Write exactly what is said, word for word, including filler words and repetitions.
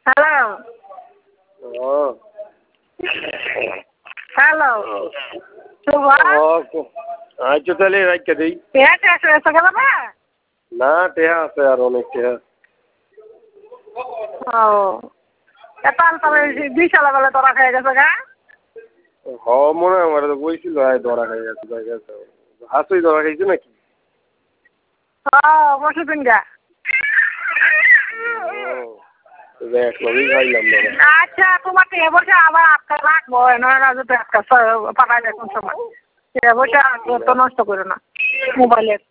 hello ও hello আচ্ছা তাহলে রাখতে দিই গেল না না টেহা আছে আর অনেক টেহা ও তাল তবে দুই সালা বেলা তোরা খেয়ে গেছে গা হ মনে হয় আমার তো বলছিল ধরা খাই গেছে হাসুই ধরা খাইছে নাকি হ্যাঁ বসে দিন গা এক লবেই খাইলাম আচ্ছা তোমাকে বসে আবার আটকা রাখবো নয় আটকা পাঠাই দেয় কোন সময় বসে তো নষ্ট করো না মোবাইলের